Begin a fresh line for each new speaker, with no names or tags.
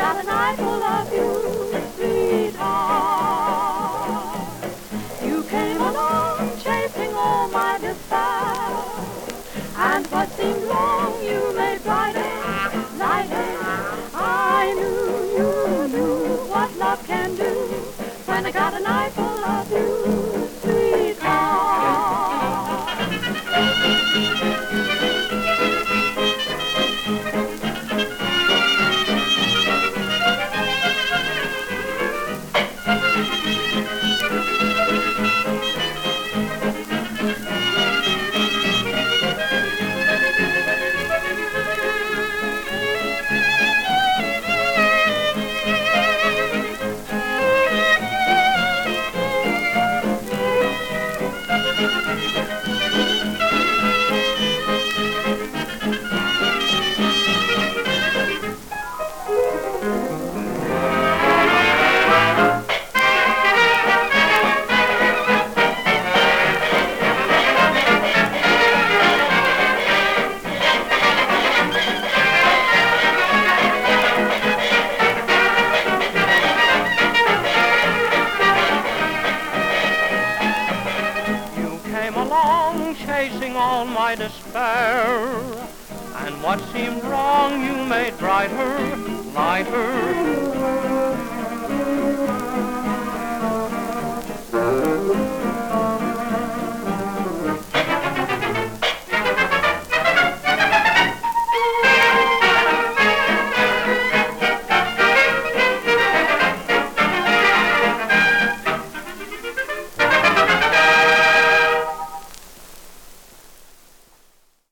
got an eye full of you, sweetheart. You came along chasing all my despair, and what seemed wrong you made brighter, lighter. I knew, you knew what love can do when I got an eye full of you, sweetheart. Chasing all my despair, and what seemed wrong you made brighter, lighter.